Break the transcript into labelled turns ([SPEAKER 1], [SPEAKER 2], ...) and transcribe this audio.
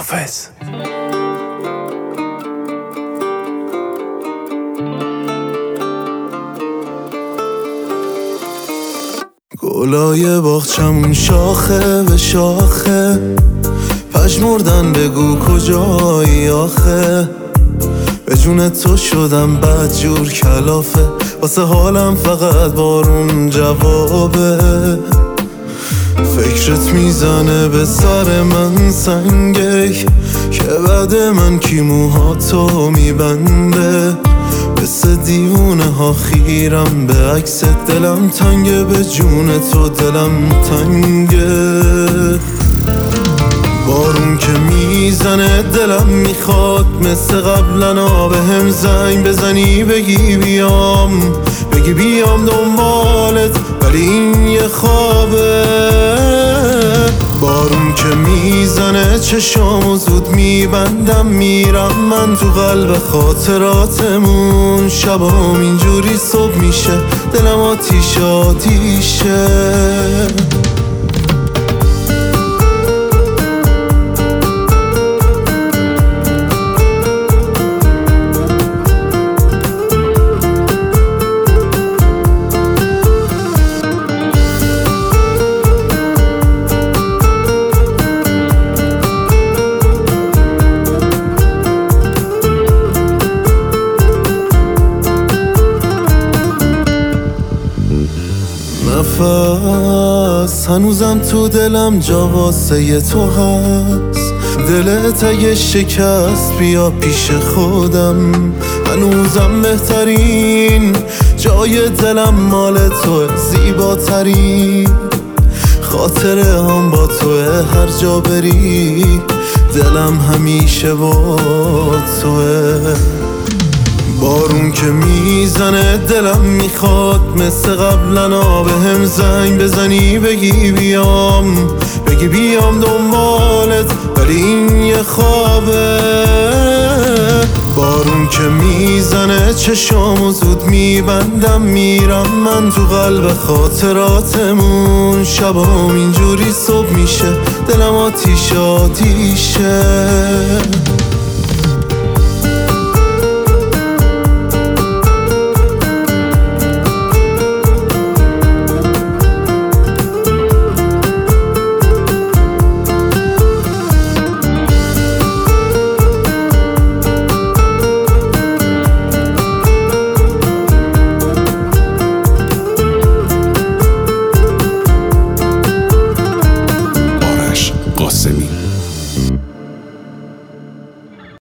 [SPEAKER 1] خداحافظ. گلای باغچمون شاخه به شاخه، پژمردن بگو کجایی آخه. به جون تو شدم بدجور کلافه، واسه حالم فقط بارون جوابه. فکرت میزنه به سر من سنگک، که بعد من کی موهاتو میبنده. مثل دیوونه ها خیرم به عکس دلم تنگه، به جون تو دلم تنگه. بارون که میزنه دلم میخواد مثل قبلنا به هم زنگ بزنی بگی بیام، بگی بیام دنبالت، ولی این یه خوابه. بارون که میزنه چشامو زود میبندم، میرم من تو قلب خاطراتمون. شبام اینجوری صبح میشه، دلم آتیشه آتیشه. نفس هنوزم تو دلم جا واسه تو هست. دلت اگه شکست بیا پیش خودم، هنوزم بهترین جای دلم مال تو، زیباترین خاطره هم با توه. هر جا بری دلم همیشه با توه. بارون که میزنه دلم میخواد مثل قبلنا به هم زنگ بزنی بگی بیام، بگی بیام دنبالت، ولی این یه خوابه. بارون که میزنه چشامو زود میبندم، میرم من تو قلب خاطراتمون. شبام اینجوری صبح میشه، دلم آتیشه آتیشه.